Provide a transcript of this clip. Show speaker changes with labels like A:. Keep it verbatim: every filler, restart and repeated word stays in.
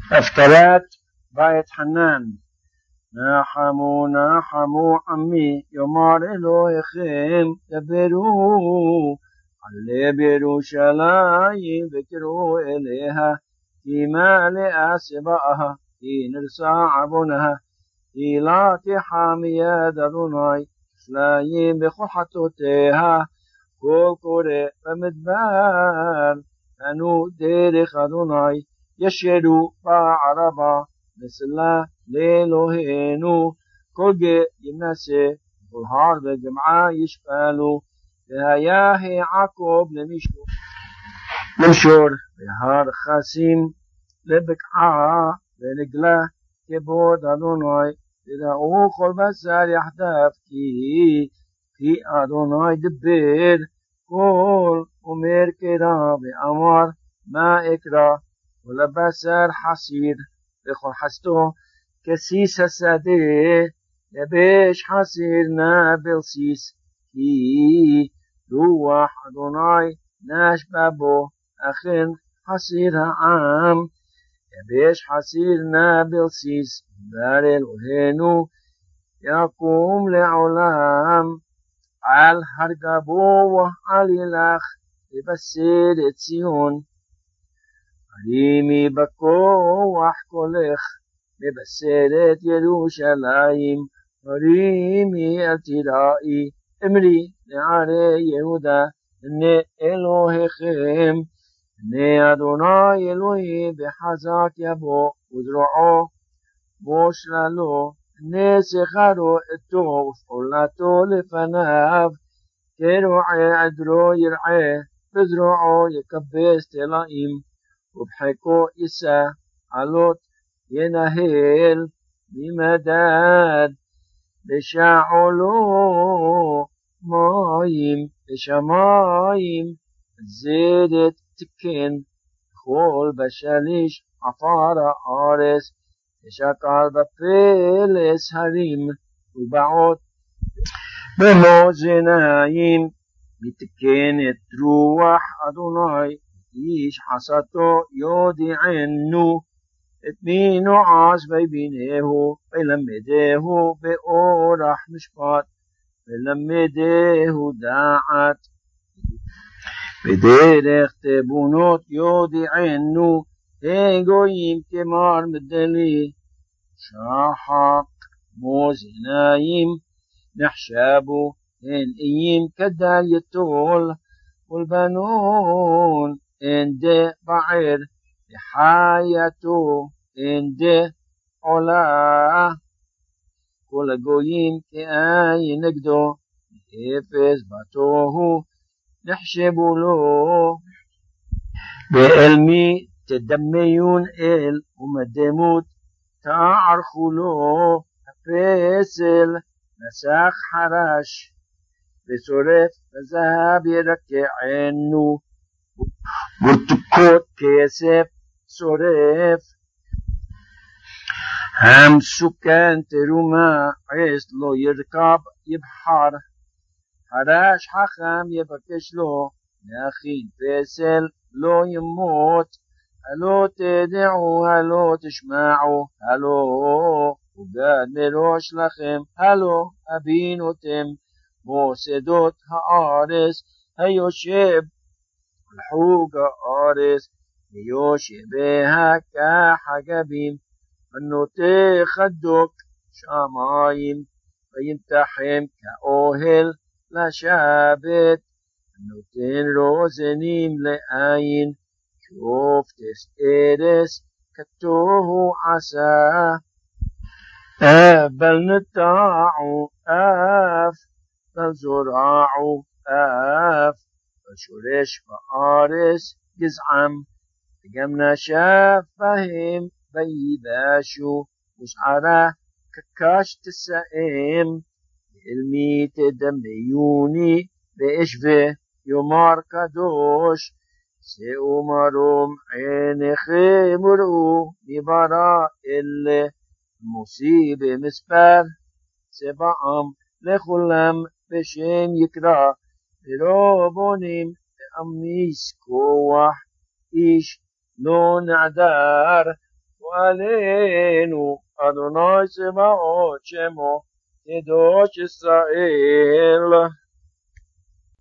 A: הפטרת בית חנן. נחמו נחמו עמי יאמר אלוהיכם דברו עלה בירושלים וקראו אליה כי מלאה שבעה כי נרצע עוונה כי לא תיחה מיד אדוני סלעים בכל חטאותיה כל קורא במדבר פנו דרך אדוני ישרו בערבה מסלה לאלוהינו כל גא ינסה כל הר וגמעה ישפלו והיה העקוב למישור למשור והר חסים לבקעה ונגלה כבוד אדוני וראו כל בשר יחדיו כי כי אדוני דבר כל אומר קרא ואמר מה אקרא ולבשר חסיר וכל חסתו כסיס השדה יבש חסיר נבל סיס כי רוח אדוני נשבה בו אכן חסיר העם יבש חסיר נבל סיס דבר אלוהינו יקום לעולם על הר גבוה על ילך לבשר את ציון הרימי בכוח קולך לבשר את ירושלים הרימי אל תיראי אמרי לערי יהודה הנה אלוהיכם הנה אדוני אלוהי בחזק יבוא וזרועו בושללו הנה שכרו אתו ופעולתו לפניו כרועה עדרו ירעה בזרועו יקבץ תלאים ובחיקו יישא עלות ינהל ממדד בשעולו מים בשמיים זדת תקן כל בשליש עפר הארץ ושקל בפלס הרים ובעות במאזניים מתקנת רוח אדוני איש חסתו יודיענו את מי נועז ויבינהו ולמדהו באורח משפט ולמדהו דעת בדרך תבונות יודיענו הן גויים כמר מדלי שחק מאזניים נחשבו הן איים כדל יטול ולבנון אין דה בער בחייתו אין דה עולה כל הגויים כאין נגדו אפס בתוהו נחשבו לו ואל מי תדמיון אל ומדמות תערכו לו הפסל נסח חרש ושורף בזהב ירקענו ותקות כסף שורף המסוכן תרומה עש לא ירכב יבחר חרש חכם יבקש לו להכין פסל לא ימות הלא תדעו הלא תשמעו הלא ובד מראש לכם הלא הבינותם מוסדות הארץ היושב לחוג הארץ ויושביה כחגבים הנוטה חדוק שמיים וימתחם כאוהל לשבת הנותן רוזנים לעין שופטס ארס כתוהו עשה אבל נטעו אף בל זורעו אף ושורש בארץ גזעם וגם נשף בהם ויבשו ושערה כקש תסאם אל מי תדמיוני ואשווה יאמר קדוש שאו מרום עיניכם וראו מברא אלה מוסי במספר צבעם לכולם בשם יקרא ורובונים באמיס כוח איש לא נעדר ועלינו אדוני צבאות שמו קדוש ישראל.